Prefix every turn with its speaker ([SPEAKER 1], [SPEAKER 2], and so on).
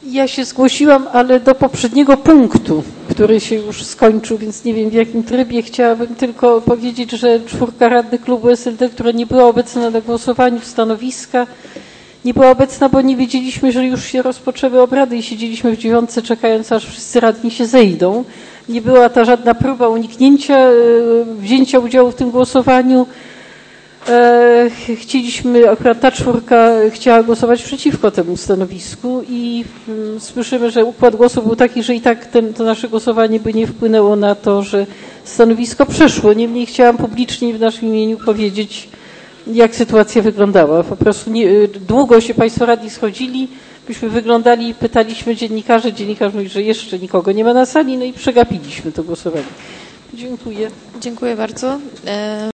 [SPEAKER 1] Ja się zgłosiłam, ale do poprzedniego punktu, który się już skończył, więc nie wiem w jakim trybie. Chciałabym tylko powiedzieć, że 4 radnych klubu SLD, która nie była obecna na głosowaniu stanowiska, nie była obecna, bo nie wiedzieliśmy, że już się rozpoczęły obrady i siedzieliśmy w 9, czekając, aż wszyscy radni się zejdą. Nie była ta żadna próba uniknięcia wzięcia udziału w tym głosowaniu. Chcieliśmy, akurat ta 4 chciała głosować przeciwko temu stanowisku i słyszymy, że układ głosu był taki, że i tak to nasze głosowanie by nie wpłynęło na to, że stanowisko przeszło. Niemniej chciałam publicznie w naszym imieniu powiedzieć, jak sytuacja wyglądała. Po prostu długo się Państwo radni schodzili, byśmy wyglądali, pytaliśmy dziennikarzy, dziennikarz mówi, że jeszcze nikogo nie ma na sali, no i przegapiliśmy to głosowanie. Dziękuję.
[SPEAKER 2] Dziękuję bardzo.